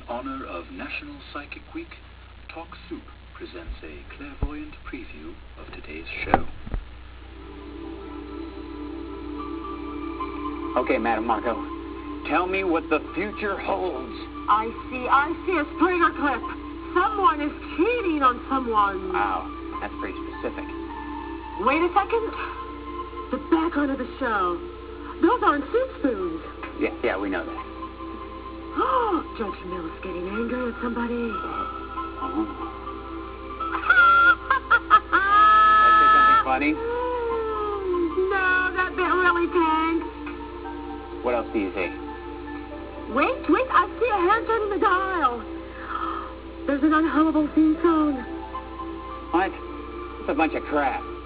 honor of National Psychic Week, Talk Soup presents a clairvoyant preview of today's show. Okay, Madam Margot, tell me what the future holds. I see a Springer clip. Someone is cheating on someone. Wow, that's pretty specific. Wait a second. The background of the show. Those aren't soup spoons. Yeah, we know that. Oh, Judge Mills getting angry at somebody. Did I say something funny? No, that bit really tanks. What else do you see? Wait, I see a hand turning the dial. There's an unhummable theme song. What? It's a bunch of crap.